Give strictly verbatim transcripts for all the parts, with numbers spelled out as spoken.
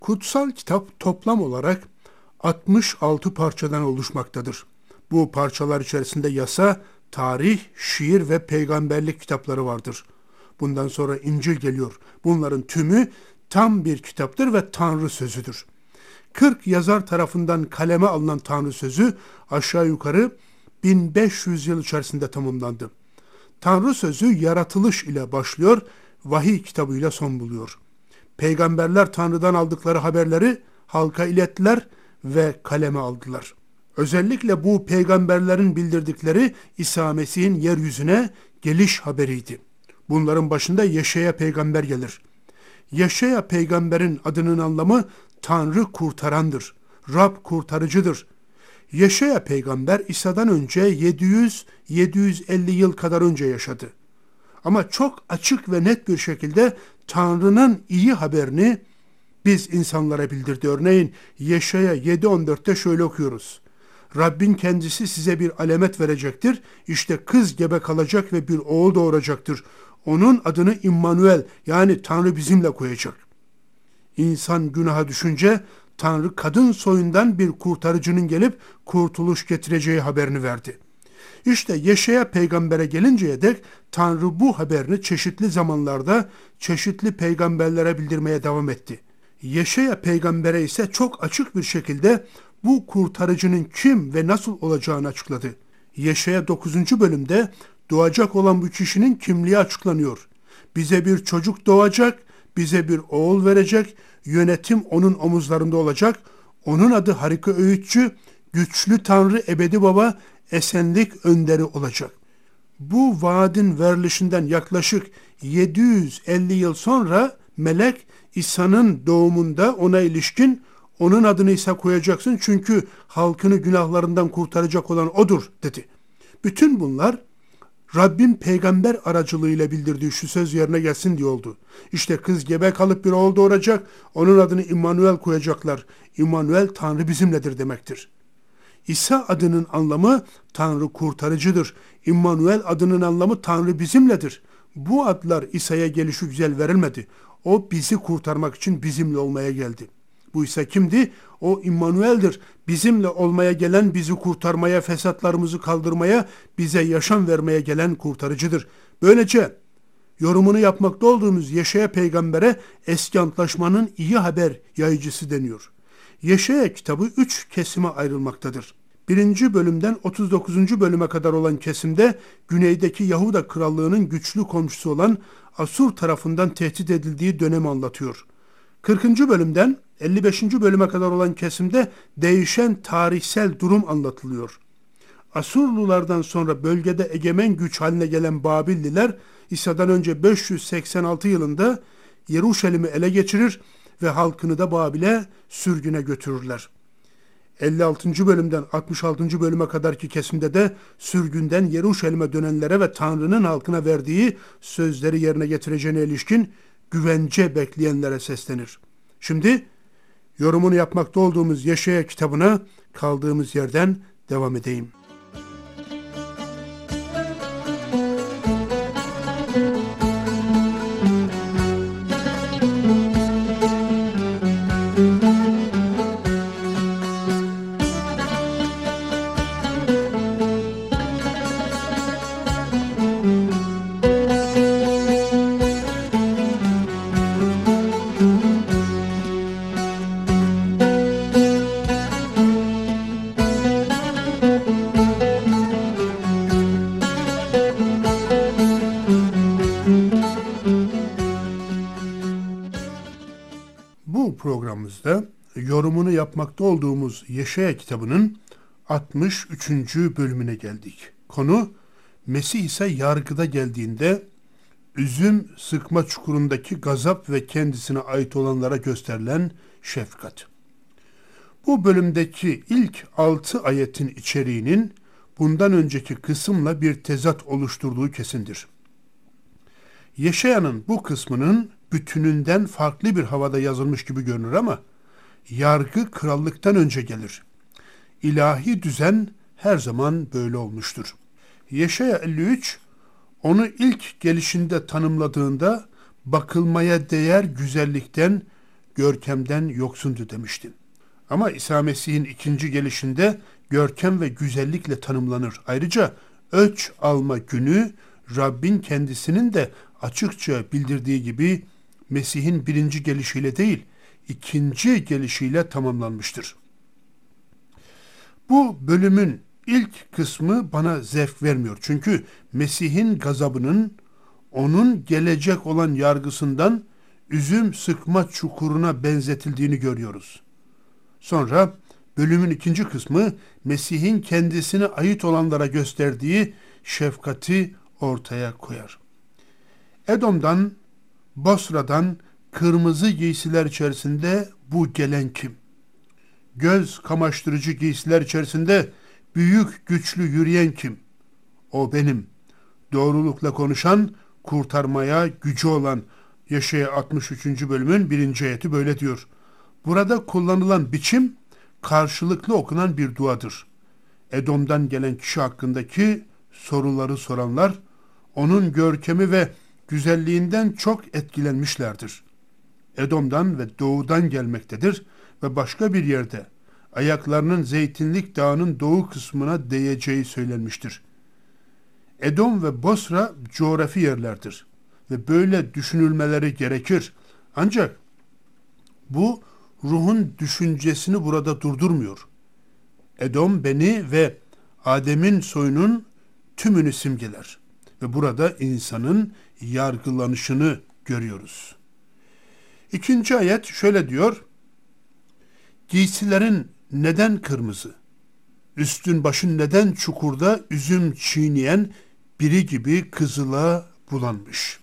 Kutsal kitap toplam olarak altmış altı parçadan oluşmaktadır. Bu parçalar içerisinde yasa, tarih, şiir ve peygamberlik kitapları vardır. Bundan sonra İncil geliyor. Bunların tümü tam bir kitaptır ve Tanrı sözüdür. kırk yazar tarafından kaleme alınan Tanrı sözü aşağı yukarı bin beş yüz yıl içerisinde tamamlandı. Tanrı sözü yaratılış ile başlıyor, vahiy kitabıyla son buluyor. Peygamberler Tanrı'dan aldıkları haberleri halka ilettiler ve kaleme aldılar. Özellikle bu peygamberlerin bildirdikleri İsa Mesih'in yeryüzüne geliş haberiydi. Bunların başında Yeşaya peygamber gelir. Yeşaya peygamberin adının anlamı Tanrı kurtarandır, Rab kurtarıcıdır. Yeşaya peygamber İsa'dan önce yedi yüz yedi yüz elli yıl kadar önce yaşadı. Ama çok açık ve net bir şekilde Tanrı'nın iyi haberini biz insanlara bildirdi. Örneğin Yeşaya yedi on dörtte şöyle okuyoruz. Rabbin kendisi size bir alamet verecektir. İşte kız gebe kalacak ve bir oğul doğuracaktır. Onun adını İmmanuel, yani Tanrı bizimle koyacak. İnsan günaha düşünce Tanrı kadın soyundan bir kurtarıcının gelip kurtuluş getireceği haberini verdi. İşte Yeşaya peygambere gelinceye dek Tanrı bu haberini çeşitli zamanlarda çeşitli peygamberlere bildirmeye devam etti. Yeşaya peygambere ise çok açık bir şekilde bu kurtarıcının kim ve nasıl olacağını açıkladı. Yeşaya dokuzuncu bölümde doğacak olan bu kişinin kimliği açıklanıyor. Bize bir çocuk doğacak, bize bir oğul verecek, yönetim onun omuzlarında olacak. Onun adı harika öğütçü, güçlü Tanrı, ebedi baba, esenlik önderi olacak. Bu vaadin verilişinden yaklaşık yedi yüz elli yıl sonra melek İsa'nın doğumunda ona ilişkin onun adını İsa koyacaksın çünkü halkını günahlarından kurtaracak olan odur dedi. Bütün bunlar Rabbin peygamber aracılığıyla bildirdiği şu söz yerine gelsin diye oldu. İşte kız gebe kalıp bir oğul doğuracak, onun adını İmmanuel koyacaklar. İmmanuel Tanrı bizimledir demektir. İsa adının anlamı Tanrı kurtarıcıdır. İmmanuel adının anlamı Tanrı bizimledir. Bu adlar İsa'ya gelişi güzel verilmedi. O bizi kurtarmak için bizimle olmaya geldi. Bu İsa kimdi? O İmmanuel'dir. Bizimle olmaya gelen, bizi kurtarmaya, fesatlarımızı kaldırmaya, bize yaşam vermeye gelen kurtarıcıdır. Böylece yorumunu yapmakta olduğumuz Yeşaya peygambere eski antlaşmanın iyi haber yayıcısı deniyor. Yeşaya kitabı üç kesime ayrılmaktadır. Birinci bölümden otuz dokuzuncu bölüme kadar olan kesimde güneydeki Yahuda krallığının güçlü komşusu olan Asur tarafından tehdit edildiği dönemi anlatıyor. kırkıncı bölümden elli beşinci bölüme kadar olan kesimde değişen tarihsel durum anlatılıyor. Asurlulardan sonra bölgede egemen güç haline gelen Babilliler İsa'dan önce beş yüz seksen altı yılında Yeruşalim'i ele geçirir ve halkını da Babil'e sürgüne götürürler. elli altıncı bölümden altmış altıncı bölüme kadarki kesimde de sürgünden Yeruşalim'e dönenlere ve Tanrı'nın halkına verdiği sözleri yerine getireceğine ilişkin güvence bekleyenlere seslenir. Şimdi yorumunu yapmakta olduğumuz Yeşaya kitabına kaldığımız yerden devam edeyim. Bu programımızda yorumunu yapmakta olduğumuz Yeşaya kitabının altmış üçüncü bölümüne geldik. Konu Mesih ise yargıda geldiğinde üzüm sıkma çukurundaki gazap ve kendisine ait olanlara gösterilen şefkat. Bu bölümdeki ilk altı ayetin içeriğinin bundan önceki kısımla bir tezat oluşturduğu kesindir. Yeşaya'nın bu kısmının bütününden farklı bir havada yazılmış gibi görünür ama yargı krallıktan önce gelir. İlahi düzen her zaman böyle olmuştur. Yeşaya elli üç onu ilk gelişinde tanımladığında bakılmaya değer güzellikten görkemden yoksundu demiştim. Ama İsa Mesih'in ikinci gelişinde görkem ve güzellikle tanımlanır. Ayrıca öç alma günü Rabbin kendisinin de açıkça bildirdiği gibi Mesih'in birinci gelişiyle değil, ikinci gelişiyle tamamlanmıştır. Bu bölümün ilk kısmı bana zevk vermiyor. Çünkü Mesih'in gazabının onun gelecek olan yargısından üzüm sıkma çukuruna benzetildiğini görüyoruz. Sonra bölümün ikinci kısmı Mesih'in kendisine ait olanlara gösterdiği şefkati ortaya koyar. Edom'dan, Bosra'dan kırmızı giysiler içerisinde bu gelen kim? Göz kamaştırıcı giysiler içerisinde büyük güçlü yürüyen kim? O benim. Doğrulukla konuşan, kurtarmaya gücü olan. Yeşaya altmış üçüncü bölümün birinci ayeti böyle diyor. Burada kullanılan biçim karşılıklı okunan bir duadır. Edom'dan gelen kişi hakkındaki soruları soranlar onun görkemi ve güzelliğinden çok etkilenmişlerdir. Edom'dan ve doğudan gelmektedir ve başka bir yerde ayaklarının Zeytinlik Dağı'nın doğu kısmına değeceği söylenmiştir. Edom ve Bosra coğrafi yerlerdir ve böyle düşünülmeleri gerekir. Ancak bu ruhun düşüncesini burada durdurmuyor. Edom beni ve Adem'in soyunun tümünü simgeler ve burada insanın yargılanışını görüyoruz. İkinci ayet şöyle diyor: Giysilerin neden kırmızı? Üstün başın neden çukurda üzüm çiğneyen biri gibi kızıla bulanmış?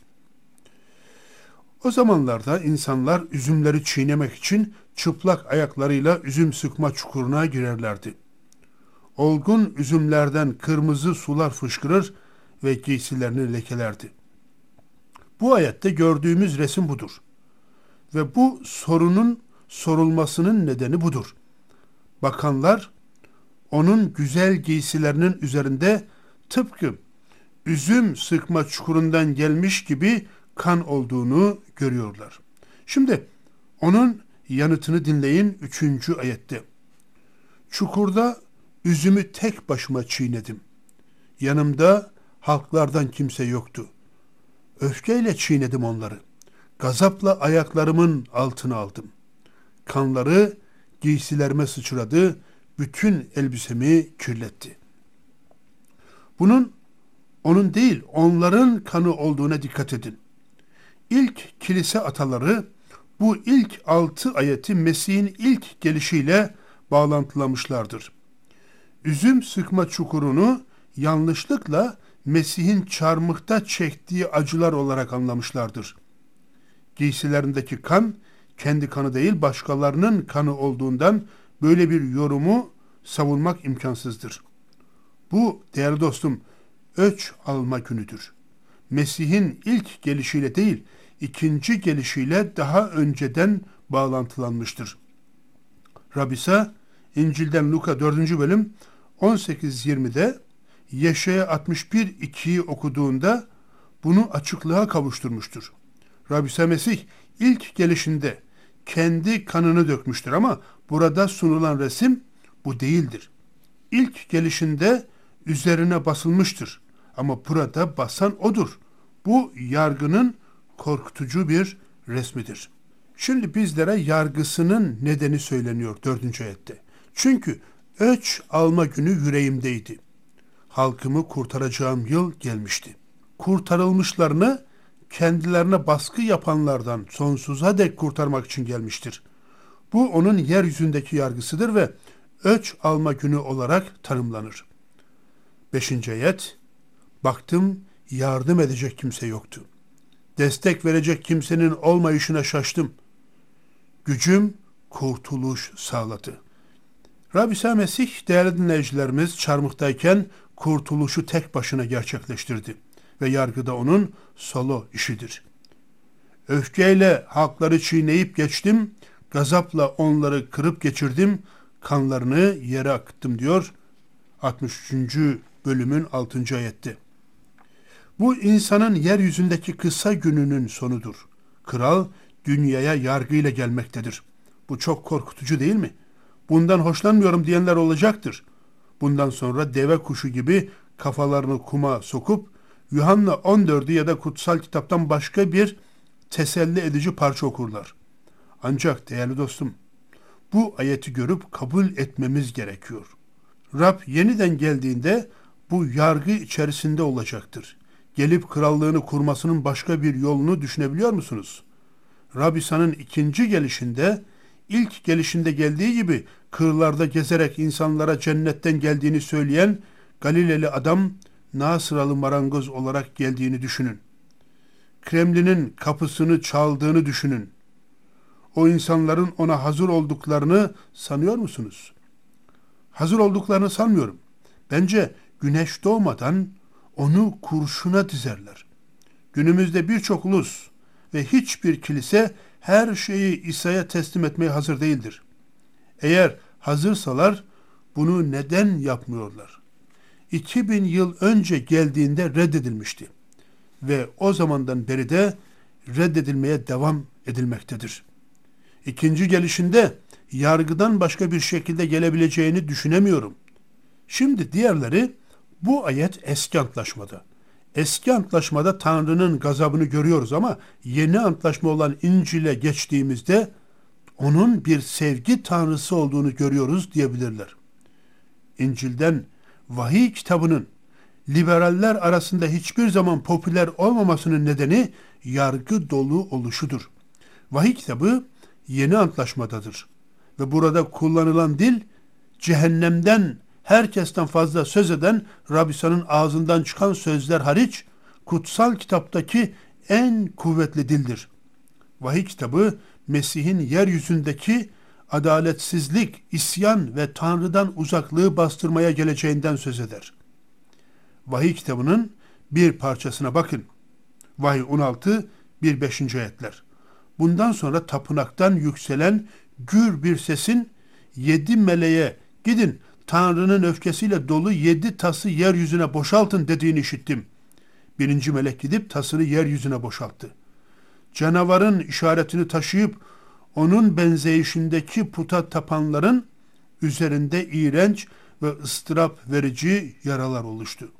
O zamanlarda insanlar üzümleri çiğnemek için çıplak ayaklarıyla üzüm sıkma çukuruna girerlerdi. Olgun üzümlerden kırmızı sular fışkırır ve giysilerini lekelerdi. Bu ayette gördüğümüz resim budur. Ve bu sorunun sorulmasının nedeni budur. Bakanlar onun güzel giysilerinin üzerinde tıpkı üzüm sıkma çukurundan gelmiş gibi kan olduğunu görüyorlar. Şimdi onun yanıtını dinleyin üçüncü ayette. Çukurda üzümü tek başıma çiğnedim. Yanımda halklardan kimse yoktu. Öfkeyle çiğnedim onları. Gazapla ayaklarımın altına aldım. Kanları giysilerime sıçradı, bütün elbisemi kirletti. Bunun onun değil, onların kanı olduğuna dikkat edin. İlk kilise ataları bu ilk altı ayeti Mesih'in ilk gelişiyle bağlantılamışlardır. Üzüm sıkma çukurunu yanlışlıkla Mesih'in çarmıhta çektiği acılar olarak anlamışlardır. Giysilerindeki kan, kendi kanı değil başkalarının kanı olduğundan böyle bir yorumu savunmak imkansızdır. Bu değerli dostum, öç alma günüdür. Mesih'in ilk gelişiyle değil, ikinci gelişiyle daha önceden bağlantılanmıştır. Rabisa, İncil'den Luka dördüncü bölüm on sekiz yirmide Yeşaya altmış bir ikiyi okuduğunda bunu açıklığa kavuşturmuştur. Rabisa Mesih ilk gelişinde kendi kanını dökmüştür ama burada sunulan resim bu değildir. İlk gelişinde üzerine basılmıştır ama burada basan odur. Bu yargının korkutucu bir resmidir. Şimdi bizlere yargısının nedeni söyleniyor dördüncü ayette. Çünkü öç alma günü yüreğimdeydi. Halkımı kurtaracağım yıl gelmişti. Kurtarılmışlarını kendilerine baskı yapanlardan sonsuza dek kurtarmak için gelmiştir. Bu onun yeryüzündeki yargısıdır ve öç alma günü olarak tanımlanır. Beşinci ayet, baktım yardım edecek kimse yoktu. Destek verecek kimsenin olmayışına şaştım. Gücüm kurtuluş sağladı. Rabbi İsa Mesih değerli dinleyicilerimiz çarmıhtayken kurtuluşu tek başına gerçekleştirdi ve yargıda onun solo işidir. Öfkeyle halkları çiğneyip geçtim, gazapla onları kırıp geçirdim, kanlarını yere akıttım diyor altmış üçüncü bölümün altıncı ayette. Bu insanın yeryüzündeki kısa gününün sonudur. Kral dünyaya yargıyla gelmektedir. Bu çok korkutucu değil mi? Bundan hoşlanmıyorum diyenler olacaktır. Bundan sonra deve kuşu gibi kafalarını kuma sokup Yuhanna on dördü ya da kutsal kitaptan başka bir teselli edici parça okurlar. Ancak değerli dostum, bu ayeti görüp kabul etmemiz gerekiyor. Rab yeniden geldiğinde bu yargı içerisinde olacaktır. Gelip krallığını kurmasının başka bir yolunu düşünebiliyor musunuz? Rab İsa'nın ikinci gelişinde, ilk gelişinde geldiği gibi kırlarda gezerek insanlara cennetten geldiğini söyleyen Galileli adam Nasıralı marangoz olarak geldiğini düşünün. Kremlin'in kapısını çaldığını düşünün. O insanların ona hazır olduklarını sanıyor musunuz? Hazır olduklarını sanmıyorum. Bence güneş doğmadan onu kurşuna dizerler. Günümüzde birçok ulus ve hiçbir kilise her şeyi İsa'ya teslim etmeye hazır değildir. Eğer hazırsalar bunu neden yapmıyorlar? iki bin yıl önce geldiğinde reddedilmişti ve o zamandan beri de reddedilmeye devam edilmektedir. İkinci gelişinde yargıdan başka bir şekilde gelebileceğini düşünemiyorum. Şimdi diğerleri bu ayet eski antlaşmada. Eski antlaşmada Tanrı'nın gazabını görüyoruz ama yeni antlaşma olan İncil'e geçtiğimizde onun bir sevgi tanrısı olduğunu görüyoruz diyebilirler. İncil'den vahiy kitabının liberaller arasında hiçbir zaman popüler olmamasının nedeni yargı dolu oluşudur. Vahiy kitabı yeni antlaşmadadır ve burada kullanılan dil cehennemden herkesten fazla söz eden Rab İsa'nın ağzından çıkan sözler hariç kutsal kitaptaki en kuvvetli dildir. Vahiy kitabı Mesih'in yeryüzündeki adaletsizlik, isyan ve Tanrı'dan uzaklığı bastırmaya geleceğinden söz eder. Vahiy kitabının bir parçasına bakın. Vahiy on altı bir beşinci ayetler. Bundan sonra tapınaktan yükselen gür bir sesin yedi meleğe gidin Tanrı'nın öfkesiyle dolu yedi tası yeryüzüne boşaltın dediğini işittim. Birinci melek gidip tasını yeryüzüne boşalttı. Canavarın işaretini taşıyıp onun benzeyişindeki puta tapanların üzerinde iğrenç ve ıstırap verici yaralar oluştu.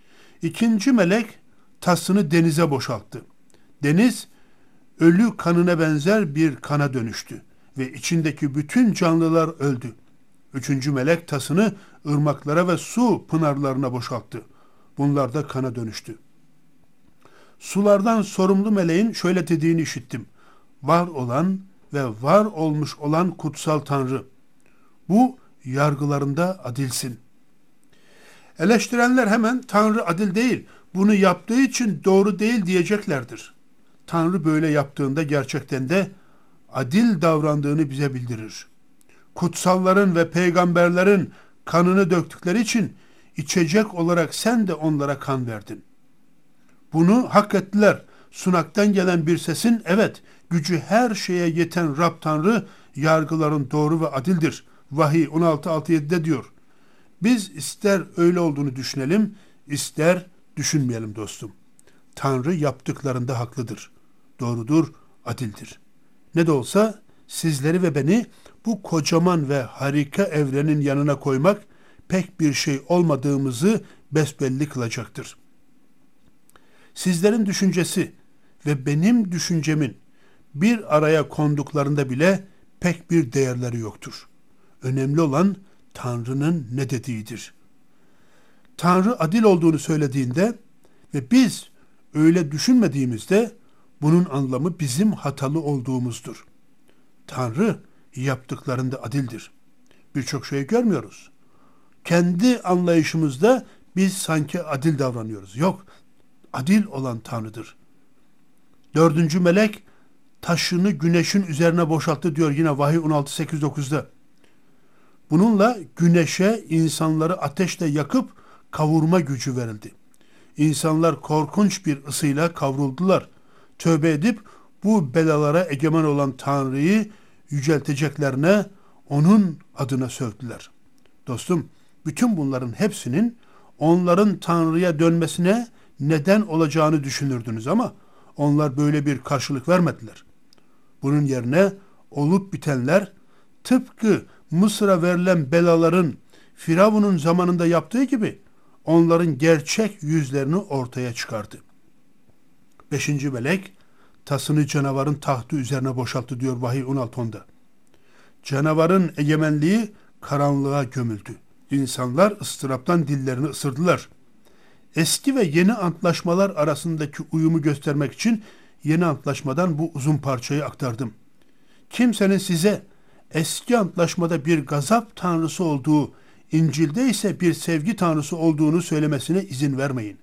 İkinci melek tasını denize boşalttı. Deniz ölü kanına benzer bir kana dönüştü ve içindeki bütün canlılar öldü. Üçüncü melek tasını ırmaklara ve su pınarlarına boşalttı. Bunlar da kana dönüştü. Sulardan sorumlu meleğin şöyle dediğini işittim. Var olan ve var olmuş olan kutsal Tanrı, bu yargılarında adilsin. Eleştirenler hemen Tanrı adil değil, bunu yaptığı için doğru değil diyeceklerdir. Tanrı böyle yaptığında gerçekten de adil davrandığını bize bildirir. Kutsalların ve peygamberlerin kanını döktükleri için içecek olarak sen de onlara kan verdin. Bunu hak ettiler. Sunaktan gelen bir sesin, evet, gücü her şeye yeten Rab Tanrı yargıların doğru ve adildir. Vahiy on altı altı yedi'de diyor. Biz ister öyle olduğunu düşünelim, ister düşünmeyelim dostum. Tanrı yaptıklarında haklıdır. Doğrudur, adildir. Ne de olsa sizleri ve beni bu kocaman ve harika evrenin yanına koymak pek bir şey olmadığımızı besbelli kılacaktır. Sizlerin düşüncesi ve benim düşüncemin bir araya konduklarında bile pek bir değerleri yoktur. Önemli olan Tanrı'nın ne dediğidir. Tanrı adil olduğunu söylediğinde ve biz öyle düşünmediğimizde bunun anlamı bizim hatalı olduğumuzdur. Tanrı yaptıklarında adildir. Birçok şey görmüyoruz. Kendi anlayışımızda biz sanki adil davranıyoruz. Yok, adil olan Tanrı'dır. Dördüncü melek taşını güneşin üzerine boşalttı diyor yine Vahiy on altı sekiz dokuz'da. Bununla güneşe insanları ateşle yakıp kavurma gücü verildi. İnsanlar korkunç bir ısıyla kavruldular. Tövbe edip bu belalara egemen olan Tanrı'yı yücelteceklerine onun adına sövdüler. Dostum, bütün bunların hepsinin onların Tanrı'ya dönmesine neden olacağını düşünürdünüz ama onlar böyle bir karşılık vermediler. Bunun yerine olup bitenler tıpkı Mısır'a verilen belaların Firavun'un zamanında yaptığı gibi onların gerçek yüzlerini ortaya çıkardı. Beşinci melek tasını canavarın tahtı üzerine boşalttı diyor Vahiy on altı onda. Canavarın egemenliği karanlığa gömüldü. İnsanlar ıstıraptan dillerini ısırdılar. Eski ve yeni antlaşmalar arasındaki uyumu göstermek için yeni antlaşmadan bu uzun parçayı aktardım. Kimsenin size eski antlaşmada bir gazap tanrısı olduğu, İncil'de ise bir sevgi tanrısı olduğunu söylemesine izin vermeyin.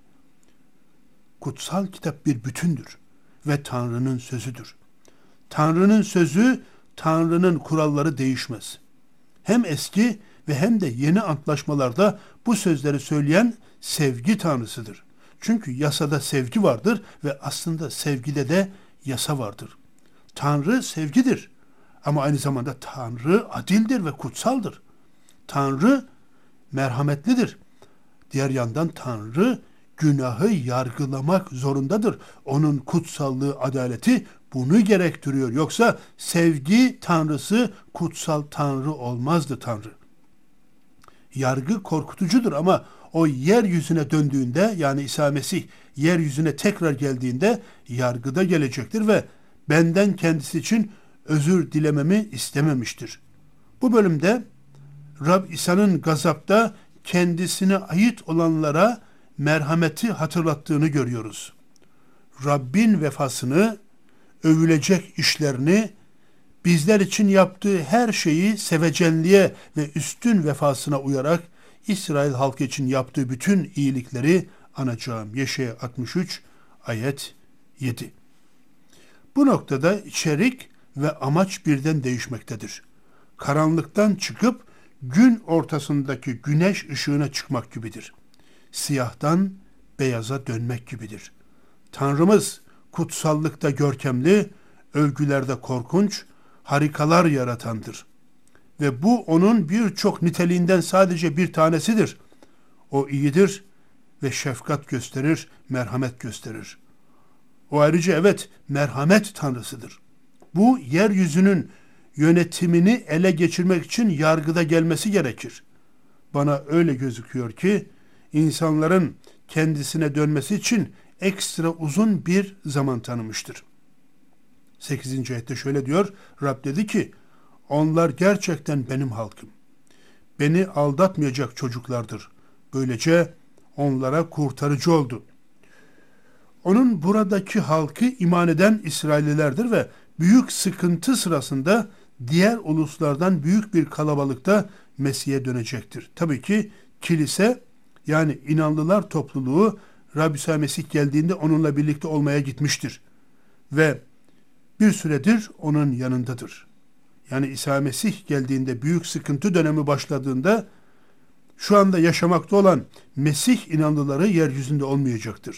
Kutsal kitap bir bütündür ve Tanrı'nın sözüdür. Tanrı'nın sözü, Tanrı'nın kuralları değişmez. Hem eski ve hem de yeni antlaşmalarda bu sözleri söyleyen sevgi tanrısıdır. Çünkü yasada sevgi vardır ve aslında sevgide de yasa vardır. Tanrı sevgidir ama aynı zamanda Tanrı adildir ve kutsaldır. Tanrı merhametlidir. Diğer yandan Tanrı günahı yargılamak zorundadır. Onun kutsallığı, adaleti bunu gerektiriyor. Yoksa sevgi tanrısı, kutsal tanrı olmazdı Tanrı. Yargı korkutucudur ama o yeryüzüne döndüğünde, yani İsa Mesih yeryüzüne tekrar geldiğinde yargıda gelecektir ve benden kendisi için özür dilememi istememiştir. Bu bölümde Rab İsa'nın gazapta kendisine ait olanlara merhameti hatırlattığını görüyoruz. Rabbin vefasını, övülecek işlerini, bizler için yaptığı her şeyi sevecenliğe ve üstün vefasına uyarak İsrail halkı için yaptığı bütün iyilikleri anacağım. Yeşaya altmış üç ayet yedi. Bu noktada içerik ve amaç birden değişmektedir. Karanlıktan çıkıp gün ortasındaki güneş ışığına çıkmak gibidir. Siyahtan beyaza dönmek gibidir. Tanrımız kutsallıkta görkemli, övgülerde korkunç, harikalar yaratandır. Ve bu onun birçok niteliğinden sadece bir tanesidir. O iyidir ve şefkat gösterir, merhamet gösterir. O ayrıca evet merhamet tanrısıdır. Bu yeryüzünün yönetimini ele geçirmek için yargıda gelmesi gerekir. Bana öyle gözüküyor ki insanların kendisine dönmesi için ekstra uzun bir zaman tanımıştır. sekizinci ayette şöyle diyor, Rab dedi ki, onlar gerçekten benim halkım. Beni aldatmayacak çocuklardır. Böylece onlara kurtarıcı oldu. Onun buradaki halkı iman eden İsraillilerdir ve büyük sıkıntı sırasında diğer uluslardan büyük bir kalabalıkta Mesih'e dönecektir. Tabii ki kilise, yani inanlılar topluluğu Rabbi İsa Mesih geldiğinde onunla birlikte olmaya gitmiştir. Ve bir süredir onun yanındadır. Yani İsa Mesih geldiğinde, büyük sıkıntı dönemi başladığında şu anda yaşamakta olan Mesih inanlıları yeryüzünde olmayacaktır.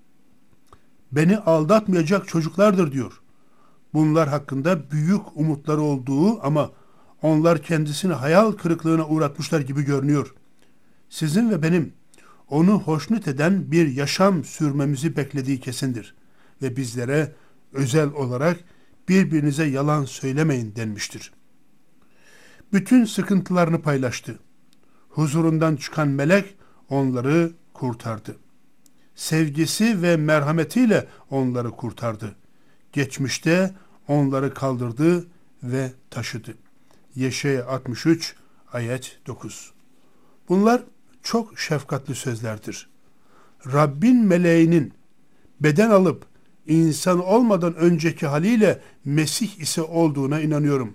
Beni aldatmayacak çocuklardır diyor. Bunlar hakkında büyük umutları olduğu ama onlar kendisini hayal kırıklığına uğratmışlar gibi görünüyor. Sizin ve benim onu hoşnut eden bir yaşam sürmemizi beklediği kesindir. Ve bizlere özel olarak birbirinize yalan söylemeyin denmiştir. Bütün sıkıntılarını paylaştı. Huzurundan çıkan melek onları kurtardı. Sevgisi ve merhametiyle onları kurtardı. Geçmişte onları kaldırdı ve taşıdı. Yeşaya altmış üç ayet dokuz. Bunlar çok şefkatli sözlerdir. Rabbin meleğinin beden alıp insan olmadan önceki haliyle Mesih ise olduğuna inanıyorum.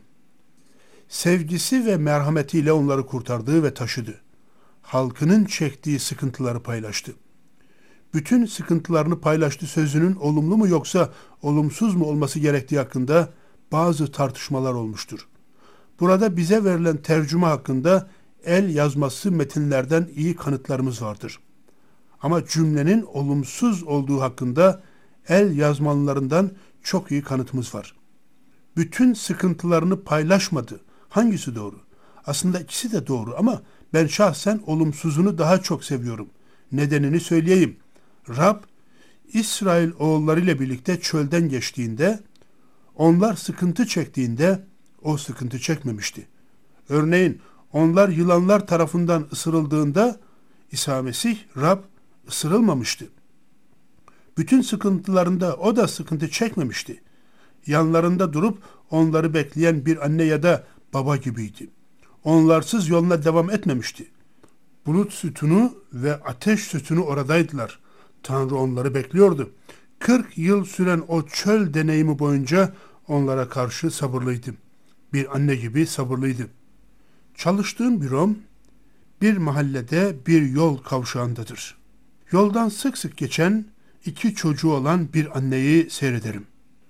Sevgisi ve merhametiyle onları kurtardı ve taşıdı. Halkının çektiği sıkıntıları paylaştı. Bütün sıkıntılarını paylaştı sözünün olumlu mu yoksa olumsuz mu olması gerektiği hakkında bazı tartışmalar olmuştur. Burada bize verilen tercüme hakkında el yazması metinlerden iyi kanıtlarımız vardır. Ama cümlenin olumsuz olduğu hakkında el yazmalarından çok iyi kanıtımız var. Bütün sıkıntılarını paylaşmadı. Hangisi doğru? Aslında ikisi de doğru ama ben şahsen olumsuzunu daha çok seviyorum. Nedenini söyleyeyim. Rab, İsrail oğullarıyla birlikte çölden geçtiğinde Onlar sıkıntı çektiğinde o sıkıntı çekmemişti. Örneğin onlar yılanlar tarafından ısırıldığında İsa Mesih, Rab, ısırılmamıştı. Bütün sıkıntılarında o da sıkıntı çekmemişti. Yanlarında durup onları bekleyen bir anne ya da baba gibiydi. Onlarsız yoluna devam etmemişti. Bulut sütunu ve ateş sütunu oradaydılar. Tanrı onları bekliyordu. kırk yıl süren o çöl deneyimi boyunca onlara karşı sabırlıydı. Bir anne gibi sabırlıydı. Çalıştığım bürom bir mahallede bir yol kavşağındadır. Yoldan sık sık geçen iki çocuğu olan bir anneyi seyrederim.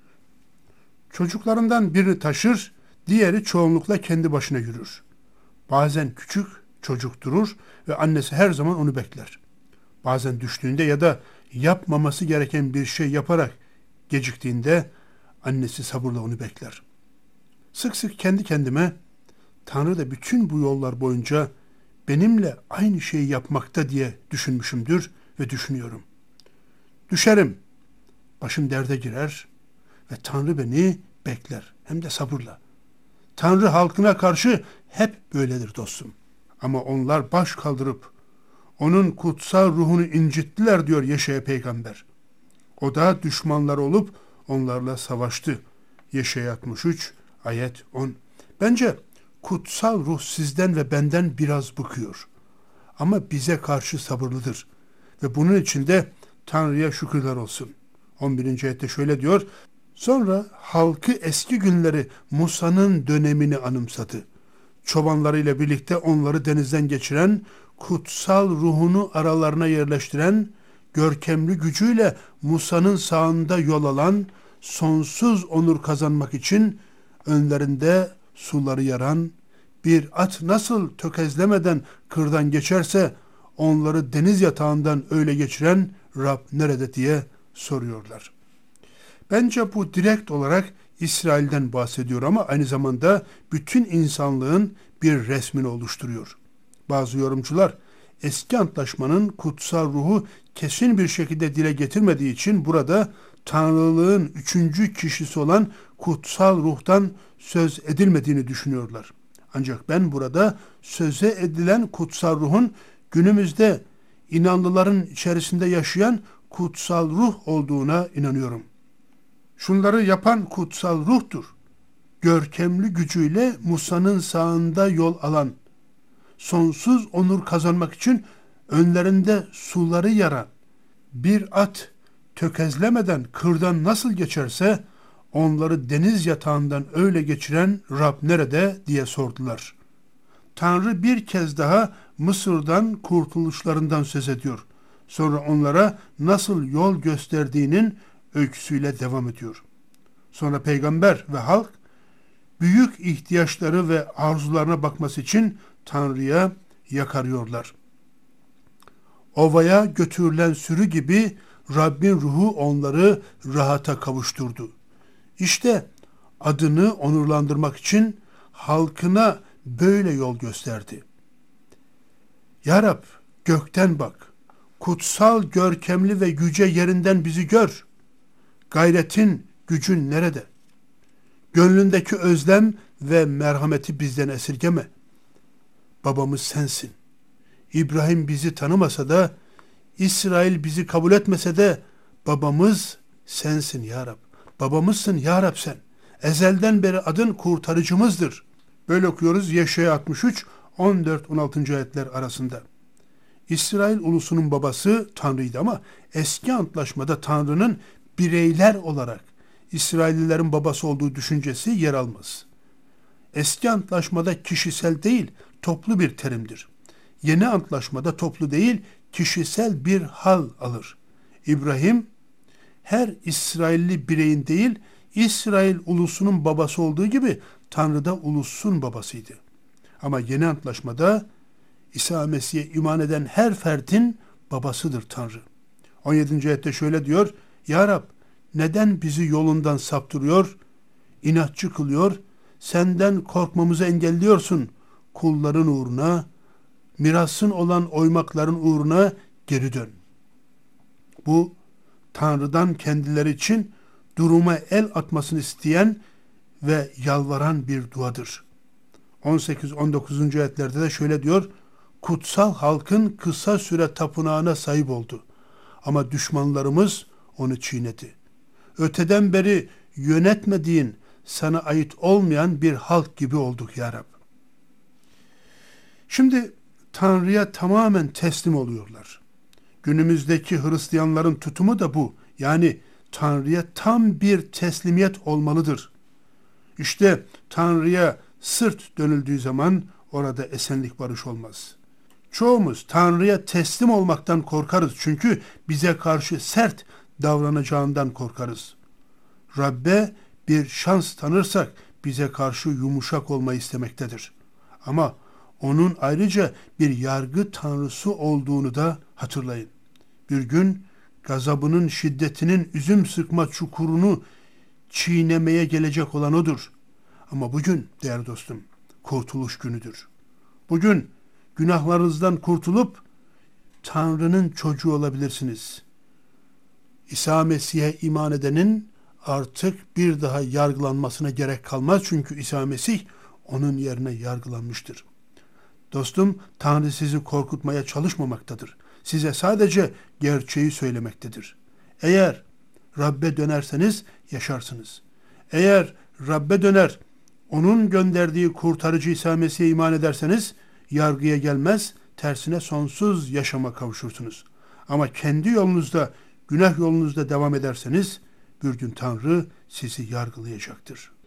Çocuklarından birini taşır, diğeri çoğunlukla kendi başına yürür. Bazen küçük çocuk durur ve annesi her zaman onu bekler. Bazen düştüğünde ya da yapmaması gereken bir şey yaparak geciktiğinde annesi sabırla onu bekler. Sık sık kendi kendime, Tanrı da bütün bu yollar boyunca benimle aynı şeyi yapmakta diye düşünmüşümdür ve düşünüyorum. Düşerim, başım derde girer ve Tanrı beni bekler, hem de sabırla. Tanrı halkına karşı hep böyledir dostum. Ama onlar baş kaldırıp onun kutsal ruhunu incittiler diyor Yeşaya peygamber. O da düşmanlar olup onlarla savaştı. Yeşaya altmış üç ayet on. Bence kutsal ruh sizden ve benden biraz bıkıyor. Ama bize karşı sabırlıdır. Ve bunun için de Tanrı'ya şükürler olsun. on birinci ayette şöyle diyor. Sonra halkı eski günleri Musa'nın dönemini anımsadı. Çobanlarıyla birlikte onları denizden geçiren, kutsal ruhunu aralarına yerleştiren, görkemli gücüyle Musa'nın sağında yol alan, sonsuz onur kazanmak için önlerinde suları yaran, bir at nasıl tökezlemeden kırdan geçerse onları deniz yatağından öyle geçiren Rab nerede diye soruyorlar. Bence bu direkt olarak İsrail'den bahsediyor ama aynı zamanda bütün insanlığın bir resmini oluşturuyor. Bazı yorumcular eski antlaşmanın kutsal ruhu kesin bir şekilde dile getirmediği için burada Tanrılığın üçüncü kişisi olan kutsal ruhtan söz edilmediğini düşünüyorlar. Ancak ben burada söze edilen kutsal ruhun günümüzde inanlıların içerisinde yaşayan kutsal ruh olduğuna inanıyorum. Şunları yapan kutsal ruhtur. Görkemli gücüyle Musa'nın sağında yol alan, sonsuz onur kazanmak için önlerinde suları yaran, bir at tökezlemeden kırdan nasıl geçerse onları deniz yatağından öyle geçiren Rab nerede diye sordular. Tanrı bir kez daha Mısır'dan kurtuluşlarından söz ediyor. Sonra onlara nasıl yol gösterdiğinin öyküsüyle devam ediyor. Sonra peygamber ve halk büyük ihtiyaçları ve arzularına bakması için Tanrı'ya yakarıyorlar. Ovaya götürülen sürü gibi Rabbin ruhu onları rahata kavuşturdu. İşte adını onurlandırmak için halkına böyle yol gösterdi. Ya Rab, gökten bak, kutsal, görkemli ve yüce yerinden bizi gör. Gayretin, gücün nerede? Gönlündeki özlem ve merhameti bizden esirgeme. Babamız sensin. İbrahim bizi tanımasa da, İsrail bizi kabul etmese de babamız sensin ya Rab. Babamızsın ya Rab sen. Ezelden beri adın kurtarıcımızdır. Böyle okuyoruz Yeşaya altmış üç on dört on altıncı ayetler arasında. İsrail ulusunun babası Tanrı'ydı ama eski antlaşmada Tanrı'nın bireyler olarak İsraillilerin babası olduğu düşüncesi yer almaz. Eski antlaşmada kişisel değil, toplu bir terimdir. Yeni antlaşmada toplu değil, kişisel bir hal alır. İbrahim, her İsrailli bireyin değil, İsrail ulusunun babası olduğu gibi Tanrı da ulusun babasıydı. Ama yeni antlaşmada İsa Mesih'e iman eden her ferdin babasıdır Tanrı. on yedinci ayette şöyle diyor, Ya Rab, neden bizi yolundan saptırıyor, inatçı kılıyor, senden korkmamızı engelliyorsun, kulların uğruna, mirasın olan oymakların uğruna geri dön. Bu, Tanrı'dan kendileri için duruma el atmasını isteyen ve yalvaran bir duadır. on sekiz on dokuzuncu ayetlerde de şöyle diyor: kutsal halkın kısa süre tapınağına sahip oldu. Ama düşmanlarımız onu çiğnedi. Öteden beri yönetmediğin, sana ait olmayan bir halk gibi olduk ya Rab. Şimdi Tanrı'ya tamamen teslim oluyorlar. Günümüzdeki Hristiyanların tutumu da bu. Yani Tanrı'ya tam bir teslimiyet olmalıdır. İşte Tanrı'ya sırt dönüldüğü zaman orada esenlik, barış olmaz. Çoğumuz Tanrı'ya teslim olmaktan korkarız. Çünkü bize karşı sert davranacağından korkarız. Rabbe bir şans tanırsak bize karşı yumuşak olmayı istemektedir. Ama onun ayrıca bir yargı tanrısı olduğunu da hatırlayın. Bir gün gazabının şiddetinin üzüm sıkma çukurunu çiğnemeye gelecek olan odur. Ama bugün değerli dostum, kurtuluş günüdür. Bugün günahlarınızdan kurtulup Tanrı'nın çocuğu olabilirsiniz. İsa Mesih'e iman edenin artık bir daha yargılanmasına gerek kalmaz. Çünkü İsa Mesih onun yerine yargılanmıştır. Dostum, Tanrı sizi korkutmaya çalışmamaktadır. Size sadece gerçeği söylemektedir. Eğer Rabbe dönerseniz yaşarsınız. Eğer Rabbe döner, onun gönderdiği kurtarıcı İsa Mesih'e iman ederseniz yargıya gelmez, tersine sonsuz yaşama kavuşursunuz. Ama kendi yolunuzda, günah yolunuzda devam ederseniz bir gün Tanrı sizi yargılayacaktır.